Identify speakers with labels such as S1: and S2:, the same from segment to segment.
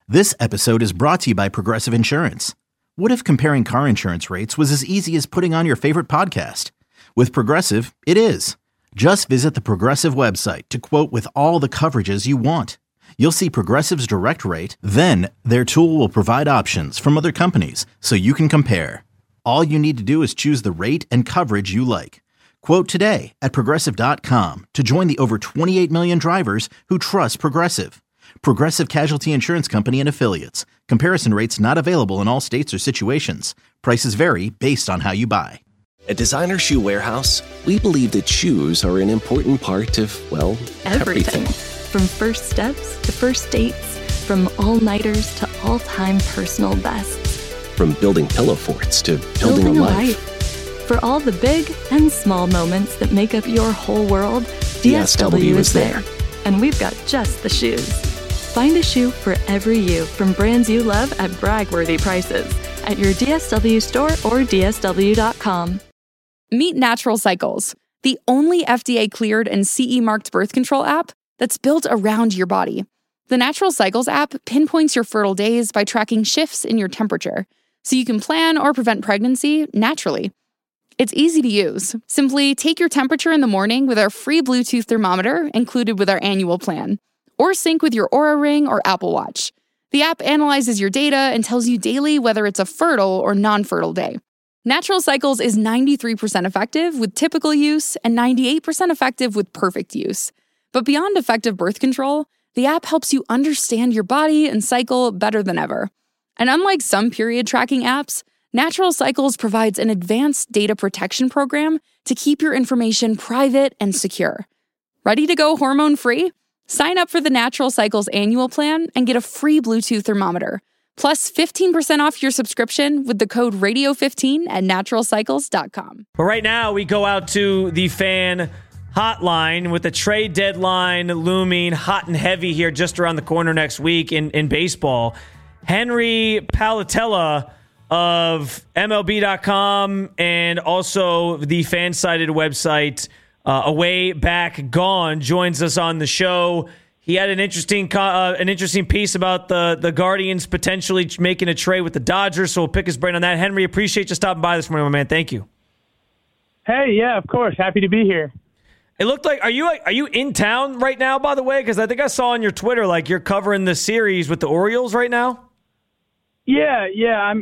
S1: This episode is brought to you by Progressive Insurance. What if comparing car insurance rates was as easy as putting on your favorite podcast? With Progressive, it is. Just visit the Progressive website to quote with all the coverages you want. You'll see Progressive's direct rate, then their tool will provide options from other companies so you can compare. All you need to do is choose the rate and coverage you like. Quote today at Progressive.com to join the over 28 million drivers who trust Progressive. Progressive Casualty Insurance Company and Affiliates. Comparison rates not available in all states or situations. Prices vary based on how you buy.
S2: At Designer Shoe Warehouse, we believe that shoes are an important part of, well, everything.
S3: From first steps to first dates, from all-nighters to all-time personal bests.
S2: From building pillow forts to building a life.
S3: For all the big and small moments that make up your whole world, DSW is there. And we've got just the shoes. Find a shoe for every you from brands you love at brag-worthy prices at your DSW store or DSW.com.
S4: Meet Natural Cycles, the only FDA-cleared and CE-marked birth control app that's built around your body. The Natural Cycles app pinpoints your fertile days by tracking shifts in your temperature, so you can plan or prevent pregnancy naturally. It's easy to use. Simply take your temperature in the morning with our free Bluetooth thermometer included with our annual plan, or sync with your Oura Ring or Apple Watch. The app analyzes your data and tells you daily whether it's a fertile or non-fertile day. Natural Cycles is 93% effective with typical use and 98% effective with perfect use. But beyond effective birth control, the app helps you understand your body and cycle better than ever. And unlike some period tracking apps, Natural Cycles provides an advanced data protection program to keep your information private and secure. Ready to go hormone-free? Sign up for the Natural Cycles annual plan and get a free Bluetooth thermometer, plus 15% off your subscription with the code radio15 at naturalcycles.com.
S5: But right now, we go out to the fan hotline with the trade deadline looming hot and heavy here just around the corner next week in baseball. Henry Palatella of MLB.com and also the fan-sided website Away Back Gone joins us on the show. He had an interesting piece about the Guardians potentially making a trade with the Dodgers, so we'll pick his brain on that. Henry, appreciate you stopping by this morning, my man. Thank you.
S6: Hey, yeah, of course. Happy to be here.
S5: It looked like are you in town right now, by the way? Because I think I saw on your Twitter like you're covering the series with the Orioles right now.
S6: Yeah, I'm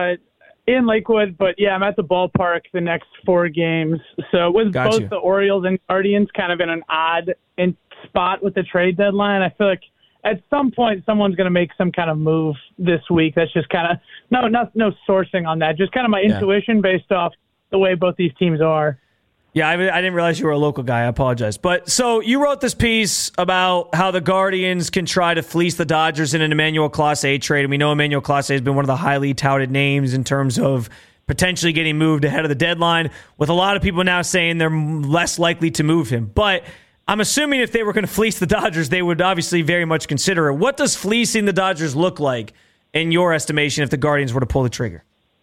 S6: in Lakewood, but yeah, I'm at the ballpark the next 4 games. So with both the Orioles and Guardians kind of in an odd spot with the trade deadline, I feel like at some point someone's going to make some kind of move this week. That's just kind of no sourcing on that. Just kind of my intuition based off the way both these teams are.
S5: Yeah, I didn't realize you were a local guy. I apologize. But so you wrote this piece about how the Guardians can try to fleece the Dodgers in an Emmanuel Clase trade. And we know Emmanuel Clase has been one of the highly touted names in terms of potentially getting moved ahead of the deadline, with a lot of people now saying they're less likely to move him. But I'm assuming if they were going to fleece the Dodgers, they would obviously very much consider it. What does fleecing the Dodgers look like in your estimation if the Guardians were to pull the trigger?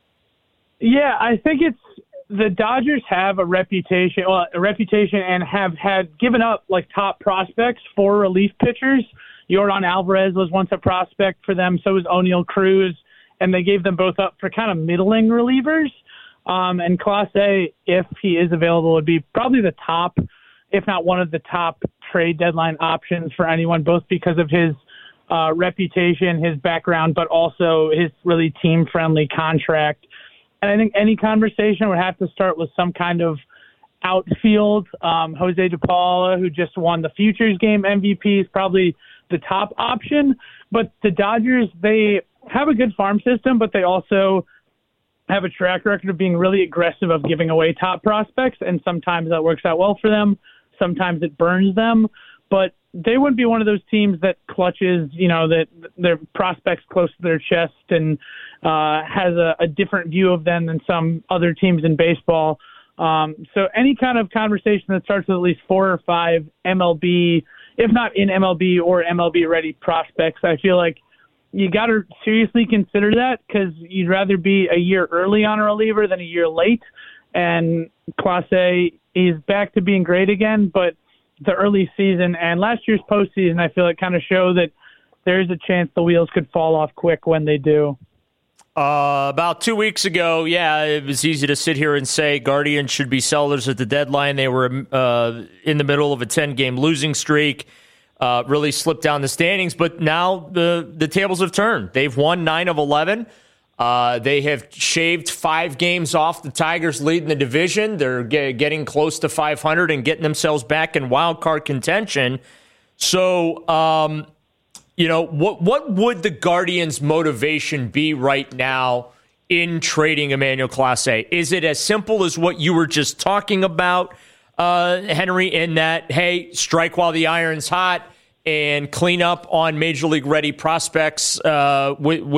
S6: Yeah, I think the Dodgers have a reputation and have had given up like top prospects for relief pitchers. Yordan Alvarez was once a prospect for them. So was O'Neal Cruz, and they gave them both up for kind of middling relievers. And Clase, if he is available, would be probably the top, if not one of the top trade deadline options for anyone, both because of his reputation, his background, but also his really team-friendly contract. And I think any conversation would have to start with some kind of outfield. Jose DePaula, who just won the Futures Game MVP, is probably the top option. But the Dodgers, they have a good farm system, but they also have a track record of being really aggressive of giving away top prospects. And sometimes that works out well for them. Sometimes it burns them. But they wouldn't be one of those teams that clutches, that their prospects close to their chest and has a different view of them than some other teams in baseball. So any kind of conversation that starts with at least 4 or 5 MLB, if not in MLB or MLB-ready prospects, I feel like you got to seriously consider that, because you'd rather be a year early on a reliever than a year late. And Clase is back to being great again, but the early season and last year's postseason, I feel like kind of show that there's a chance the wheels could fall off quick when they do.
S7: About 2 weeks ago, it was easy to sit here and say Guardians should be sellers at the deadline. They were in the middle of a 10-game losing streak, really slipped down the standings. But now the tables have turned. They've won 9 of 11. They have shaved 5 games off the Tigers' lead in the division. They're getting close to 500 and getting themselves back in wild card contention. So, what would the Guardians' motivation be right now in trading Emmanuel Clase? Is it as simple as what you were just talking about, Henry, in that, hey, strike while the iron's hot and clean up on Major League ready prospects while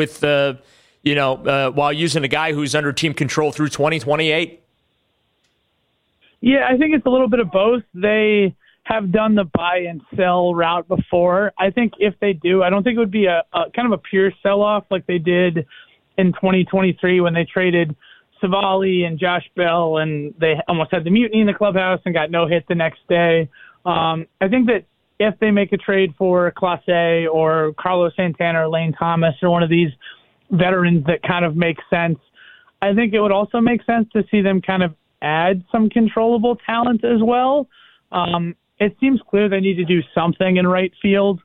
S7: using a guy who's under team control through 2028?
S6: Yeah, I think it's a little bit of both. They have done the buy and sell route before. I think if they do, I don't think it would be a kind of a pure sell-off like they did in 2023 when they traded Savali and Josh Bell, and they almost had the mutiny in the clubhouse and got no hit the next day. I think that if they make a trade for Clase or Carlos Santana or Lane Thomas or one of these veterans that kind of make sense, I think it would also make sense to see them kind of add some controllable talent as well. It seems clear they need to do something in right field.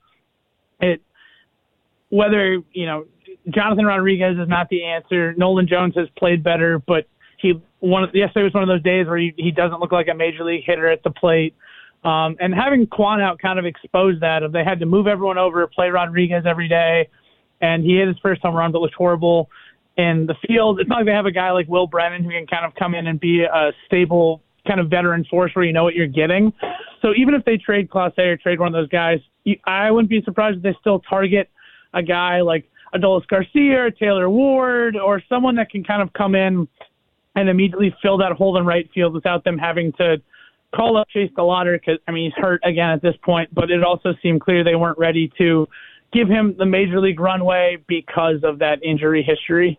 S6: Whether Jonathan Rodriguez is not the answer. Nolan Jones has played better, but yesterday was one of those days where he doesn't look like a major league hitter at the plate. And having Kwan out kind of exposed that. They had to move everyone over, play Rodriguez every day, and he hit his first home run, but looked horrible in the field. It's not like they have a guy like Will Brennan who can kind of come in and be a stable kind of veteran force where you know what you're getting. So even if they trade Clase or trade one of those guys, I wouldn't be surprised if they still target a guy like Adolis Garcia or Taylor Ward or someone that can kind of come in and immediately fill that hole in right field without them having to call up Chase DeLauder because, he's hurt again at this point, but it also seemed clear they weren't ready to give him the major league runway because of that injury history.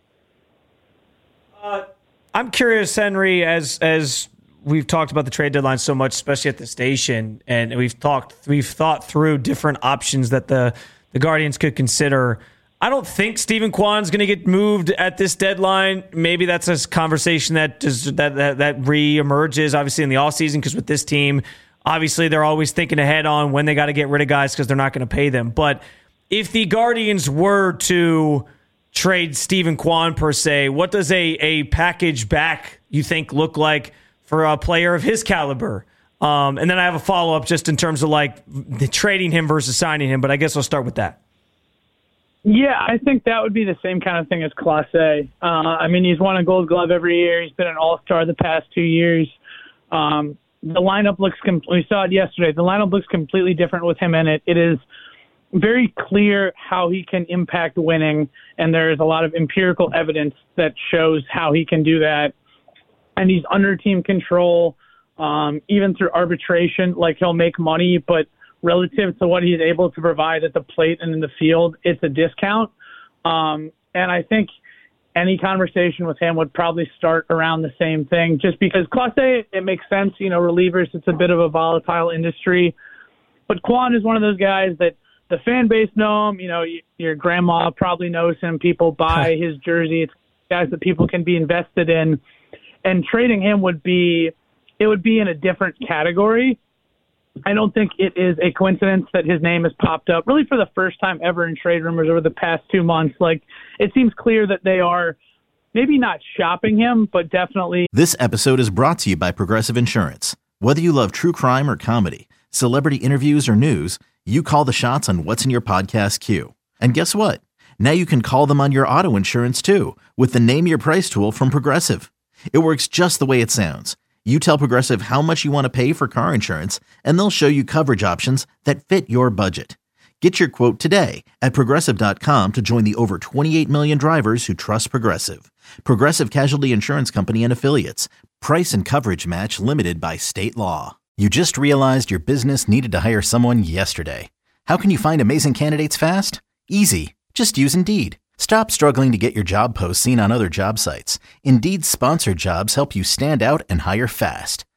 S5: I'm curious, Henry, as we've talked about the trade deadline so much, especially at the station, and we've thought through different options that the Guardians could consider. I don't think Stephen Kwan's going to get moved at this deadline. Maybe that's a conversation that reemerges, obviously, in the offseason, because with this team, obviously, they're always thinking ahead on when they got to get rid of guys because they're not going to pay them. But if the Guardians were to trade Stephen Kwan, per se, what does a package back, you think, look like for a player of his caliber? And then I have a follow-up just in terms of the trading him versus signing him, but I guess I'll start with that.
S6: Yeah, I think that would be the same kind of thing as Clase. He's won a Gold Glove every year. He's been an all-star the past 2 years. The lineup looks we saw it yesterday. The lineup looks completely different with him in it. It is very clear how he can impact winning, and there is a lot of empirical evidence that shows how he can do that. And he's under team control, even through arbitration. He'll make money, but relative to what he's able to provide at the plate and in the field, it's a discount. And I think any conversation with him would probably start around the same thing, just because Clase, it makes sense, relievers, it's a bit of a volatile industry. But Kwan is one of those guys that the fan base know him. Your grandma probably knows him. People buy his jersey. It's guys that people can be invested in. And trading him would be in a different category. I don't think it is a coincidence that his name has popped up really for the first time ever in trade rumors over the past 2 months. It seems clear that they are maybe not shopping him, but definitely.
S1: This episode is brought to you by Progressive Insurance. Whether you love true crime or comedy, celebrity interviews or news, you call the shots on what's in your podcast queue. And guess what? Now you can call them on your auto insurance too with the Name Your Price tool from Progressive. It works just the way it sounds. You tell Progressive how much you want to pay for car insurance, and they'll show you coverage options that fit your budget. Get your quote today at Progressive.com to join the over 28 million drivers who trust Progressive. Progressive Casualty Insurance Company and Affiliates. Price and coverage match limited by state law. You just realized your business needed to hire someone yesterday. How can you find amazing candidates fast? Easy. Just use Indeed. Stop struggling to get your job posts seen on other job sites. Indeed's sponsored jobs help you stand out and hire fast.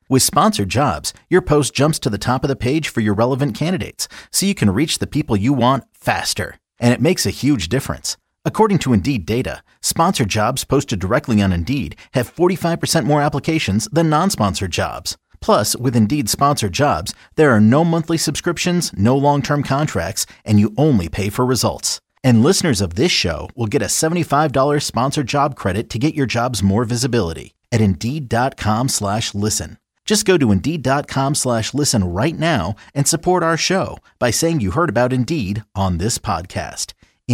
S1: With Sponsored Jobs, your post jumps to the top of the page for your relevant candidates, so you can reach the people you want faster. And it makes a huge difference. According to Indeed data, sponsored jobs posted directly on Indeed have 45% more applications than non-sponsored jobs. Plus, with Indeed Sponsored Jobs, there are no monthly subscriptions, no long-term contracts, and you only pay for results. And listeners of this show will get a $75 sponsored job credit to get your jobs more visibility at Indeed.com/listen. Just go to Indeed.com/listen right now and support our show by saying you heard about Indeed on this podcast.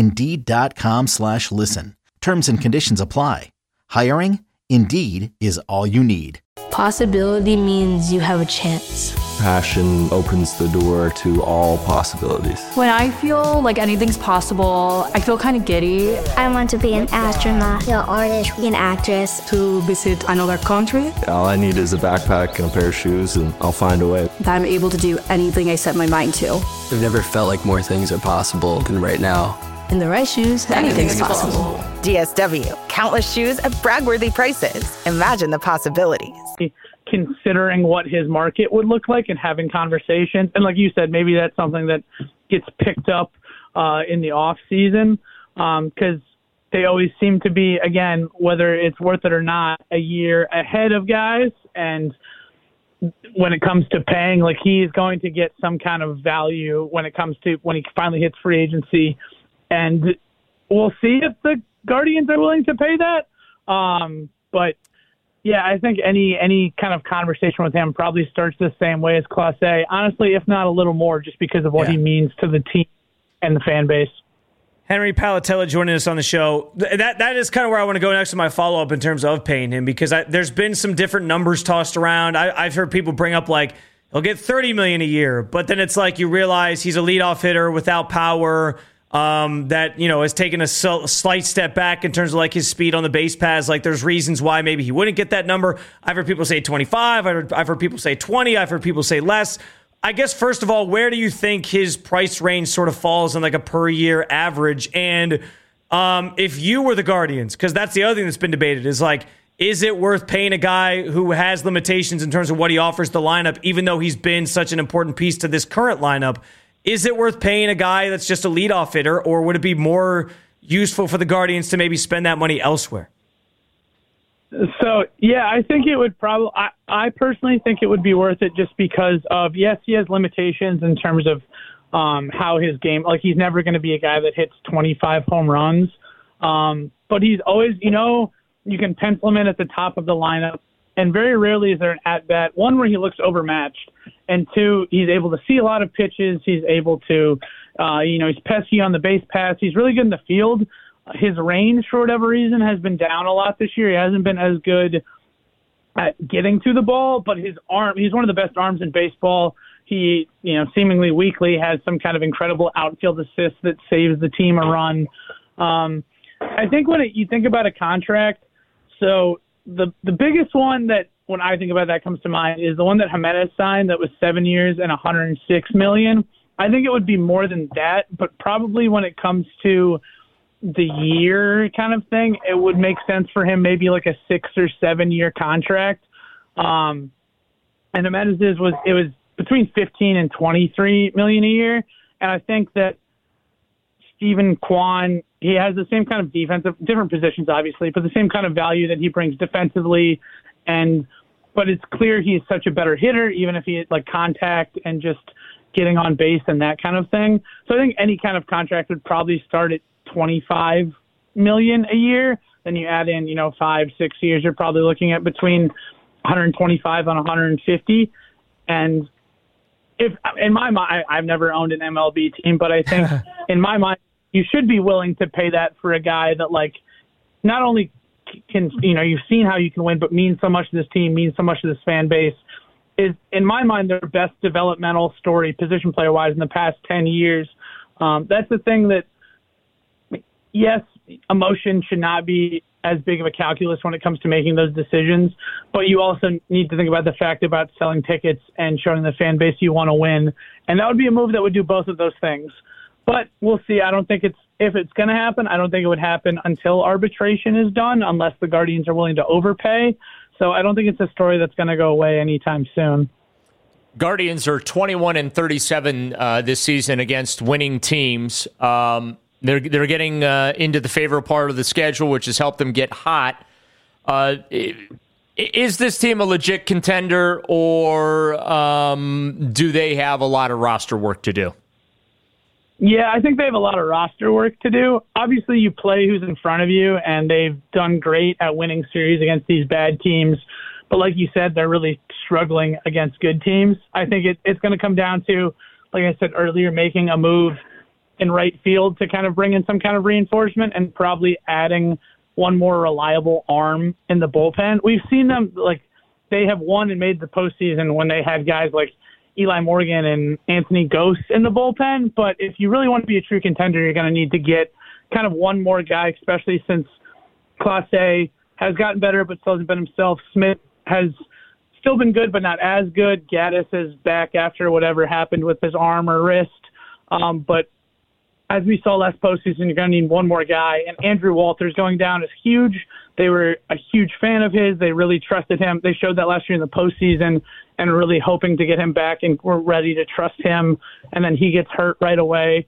S1: Indeed.com/listen. Terms and conditions apply. Hiring? Indeed is all you need.
S8: Possibility means you have a chance.
S9: Passion opens the door to all possibilities.
S10: When I feel like anything's possible, I feel kind of giddy.
S11: I want to be an astronaut, an artist, an actress.
S10: To visit another country.
S9: All I need is a backpack and a pair of shoes, and I'll find a way.
S10: That I'm able to do anything I set my mind to.
S12: I've never felt like more things are possible than right now.
S8: In the right shoes, anything's possible.
S13: DSW, countless shoes at brag-worthy prices. Imagine the possibilities.
S6: Considering what his market would look like and having conversations. And like you said, maybe that's something that gets picked up in the off season because they always seem to be, again, whether it's worth it or not, a year ahead of guys. And when it comes to paying, like he's going to get some kind of value when it comes to when he finally hits free agency. And we'll see if the Guardians are willing to pay that. But yeah, I think any kind of conversation with him probably starts the same way as Clase. Honestly, if not a little more, just because of what he means to the team and the fan base.
S5: Henry Palatella joining us on the show. That is kind of where I want to go next to my follow-up in terms of paying him, because there's been some different numbers tossed around. I've heard people bring up like, he'll get $30 million a year, but then it's like you realize he's a leadoff hitter without power. That, has taken a slight step back in terms of like his speed on the base paths. Like there's reasons why maybe he wouldn't get that number. I've heard people say 25. I've heard people say 20. I've heard people say less. I guess, first of all, where do you think his price range sort of falls on like a per year average? And if you were the Guardians, because that's the other thing that's been debated, is like, is it worth paying a guy who has limitations in terms of what he offers the lineup, even though he's been such an important piece to this current lineup? Is it worth paying a guy that's just a leadoff hitter, or would it be more useful for the Guardians to maybe spend that money elsewhere?
S6: So, yeah, I think it would probably – I personally think it would be worth it just because of, yes, he has limitations in terms of how his game – like he's never going to be a guy that hits 25 home runs. But he's always – you can pencil him in at the top of the lineup. And very rarely is there an at-bat, one, where he looks overmatched, and two, he's able to see a lot of pitches. He's able to, he's pesky on the base paths. He's really good in the field. His range, for whatever reason, has been down a lot this year. He hasn't been as good at getting to the ball, but his arm, he's one of the best arms in baseball. He, seemingly weekly has some kind of incredible outfield assist that saves the team a run. I think when you think about a contract, so the biggest one that when I think about that comes to mind is the one that Jimenez signed that was 7 years and $106 million. I think it would be more than that, but probably when it comes to the year kind of thing, it would make sense for him maybe like a 6 or 7 year contract. And Jimenez's was between 15 and 23 million a year. And I think that Steven Kwan, he has the same kind of defensive, different positions obviously, but the same kind of value that he brings defensively. But it's clear he's such a better hitter, even if he had like contact and just getting on base and that kind of thing. So I think any kind of contract would probably start at 25 million a year. Then you add in, 5-6 years, you're probably looking at between 125 and 150. And if in my mind, I've never owned an MLB team, but I think in my mind, you should be willing to pay that for a guy that like not only can, you've seen how you can win, but means so much to this team, means so much to this fan base, is in my mind their best developmental story position player wise in the past 10 years. That's the thing that, yes, emotion should not be as big of a calculus when it comes to making those decisions, but you also need to think about the fact about selling tickets and showing the fan base you want to win. And that would be a move that would do both of those things. But we'll see. I don't think if it's going to happen, I don't think it would happen until arbitration is done, unless the Guardians are willing to overpay. So I don't think it's a story that's going to go away anytime soon.
S7: Guardians are 21-37 this season against winning teams. They're getting into the favorable part of the schedule, which has helped them get hot. Is this team a legit contender, or do they have a lot of roster work to do?
S6: Yeah, I think they have a lot of roster work to do. Obviously, you play who's in front of you, and they've done great at winning series against these bad teams. But like you said, they're really struggling against good teams. I think it's going to come down to, like I said earlier, making a move in right field to kind of bring in some kind of reinforcement and probably adding one more reliable arm in the bullpen. We've seen them, they have won and made the postseason when they had guys like Eli Morgan and Anthony Gose in the bullpen. But if you really want to be a true contender, you're going to need to get kind of one more guy, especially since Clase has gotten better but still hasn't been himself. Smith has still been good but not as good. Gaddis is back after whatever happened with his arm or wrist. But as we saw last postseason, you're going to need one more guy. And Andrew Walters going down is huge. They were a huge fan of his. They really trusted him. They showed that last year in the postseason and are really hoping to get him back, and we're ready to trust him. And then he gets hurt right away.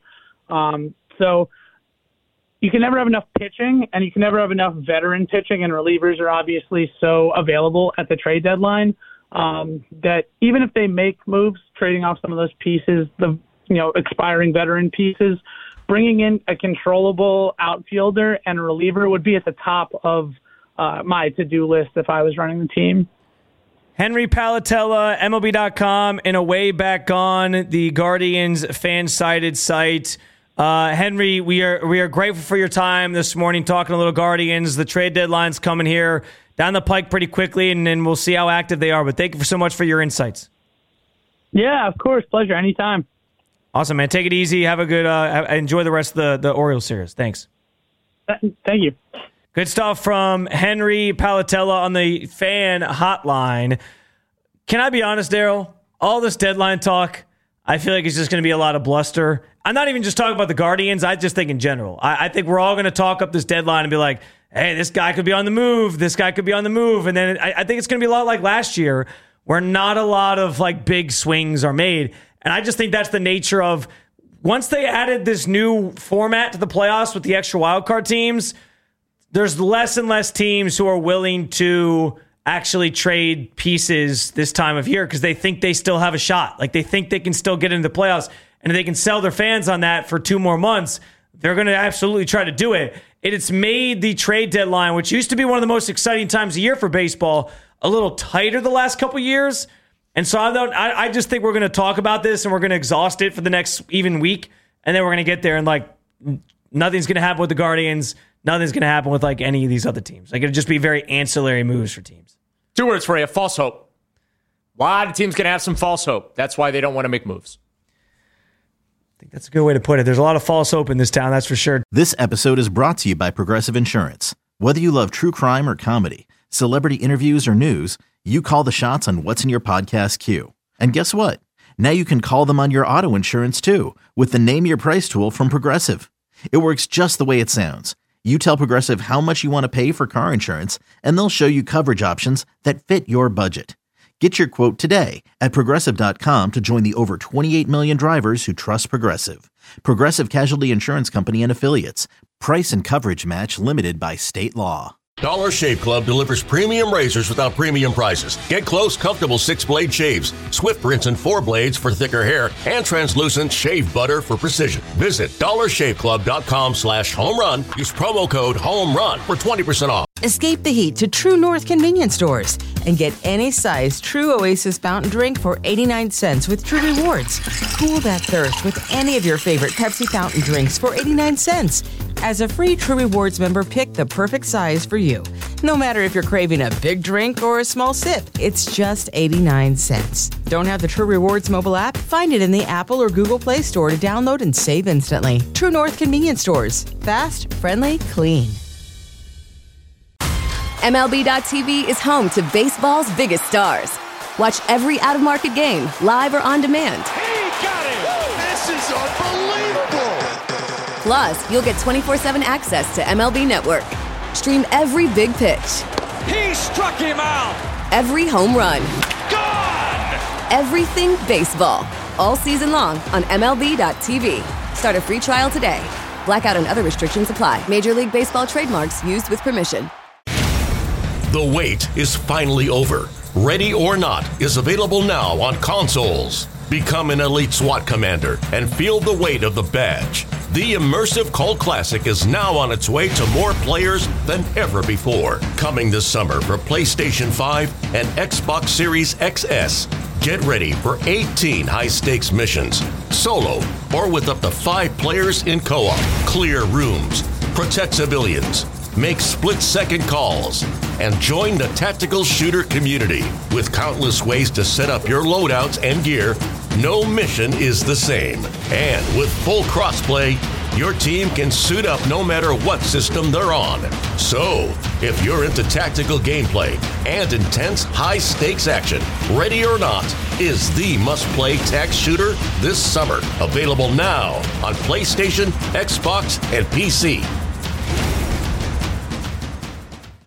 S6: So you can never have enough pitching, and you can never have enough veteran pitching, and relievers are obviously so available at the trade deadline that even if they make moves, trading off some of those pieces, the expiring veteran pieces, bringing in a controllable outfielder and reliever would be at the top of my to-do list if I was running the team.
S5: Henry Palatella, MLB.com, and Away Back On, the Guardians fan-sided site. Henry, we are grateful for your time this morning talking a little Guardians. The trade deadline's coming here down the pike pretty quickly, and then we'll see how active they are. But thank you so much for your insights.
S6: Yeah, of course. Pleasure. Anytime. Awesome,
S5: man. Take it easy. Have a good enjoy the rest of the Orioles series. Thanks.
S6: Thank you.
S5: Good stuff from Henry Palatella on the fan hotline. Can I be honest, Daryl? All this deadline talk, I feel like it's just going to be a lot of bluster. I'm not even just talking about the Guardians. I just think in general. I think we're all going to talk up this deadline and be like, hey, this guy could be on the move. This guy could be on the move. And then I think it's going to be a lot like last year where not a lot of big swings are made. And I just think that's the nature of once they added this new format to the playoffs with the extra wildcard teams, there's less and less teams who are willing to actually trade pieces this time of year because they think they still have a shot. They think they can still get into the playoffs, and if they can sell their fans on that for 2 more months, they're going to absolutely try to do it. It's made the trade deadline, which used to be one of the most exciting times of year for baseball, a little tighter the last couple years. And so I just think we're going to talk about this and we're going to exhaust it for the next even week. And then we're going to get there and nothing's going to happen with the Guardians. Nothing's going to happen with any of these other teams. It'll just be very ancillary moves for teams.
S7: 2 words for you, false hope. A lot of teams going to have some false hope. That's why they don't want to make moves.
S5: I think that's a good way to put it. There's a lot of false hope in this town, that's for sure.
S1: This episode is brought to you by Progressive Insurance. Whether you love true crime or comedy, celebrity interviews or news, you call the shots on what's in your podcast queue. And guess what? Now you can call them on your auto insurance too with the Name Your Price tool from Progressive. It works just the way it sounds. You tell Progressive how much you want to pay for car insurance, and they'll show you coverage options that fit your budget. Get your quote today at Progressive.com to join the over 28 million drivers who trust Progressive. Progressive Casualty Insurance Company and Affiliates. Price and coverage match limited by state law.
S14: Dollar Shave Club delivers premium razors without premium prices. Get close, comfortable 6-blade shaves, swift rinse and 4 blades for thicker hair, and translucent shave butter for precision. Visit dollarshaveclub.com/homerun. Use promo code HOMERUN for 20% off.
S15: Escape the heat to True North convenience stores and get any size True Oasis fountain drink for 89 cents with True Rewards. Cool that thirst with any of your favorite Pepsi fountain drinks for 89 cents. As a free True Rewards member, pick the perfect size for you. No matter if you're craving a big drink or a small sip, it's just 89 cents. Don't have the True Rewards mobile app? Find it in the Apple or Google Play Store to download and save instantly. True North convenience stores. Fast, friendly, clean.
S16: MLB.tv is home to baseball's biggest stars. Watch every out-of-market game, live or on demand.
S17: He got it! This is unbelievable!
S16: Plus, you'll get 24/7 access to MLB Network. Stream every big pitch,
S17: He struck him out.
S16: Every home run.
S17: Gone!
S16: Everything baseball. All season long on MLB.tv. Start a free trial today. Blackout and other restrictions apply. Major League Baseball trademarks used with permission.
S14: The wait is finally over. Ready or Not is available now on consoles. Become an elite SWAT commander and feel the weight of the badge. The immersive cult classic is now on its way to more players than ever before. Coming this summer for PlayStation 5 and Xbox Series XS. Get ready for 18 high-stakes missions, solo or with up to 5 players in co-op. Clear rooms, protect civilians, make split-second calls, and join the tactical shooter community. With countless ways to set up your loadouts and gear, no mission is the same. And with full crossplay, your team can suit up no matter what system they're on. So, if you're into tactical gameplay and intense high-stakes action, Ready or Not is the must-play tac shooter this summer. Available now on PlayStation, Xbox, and PC.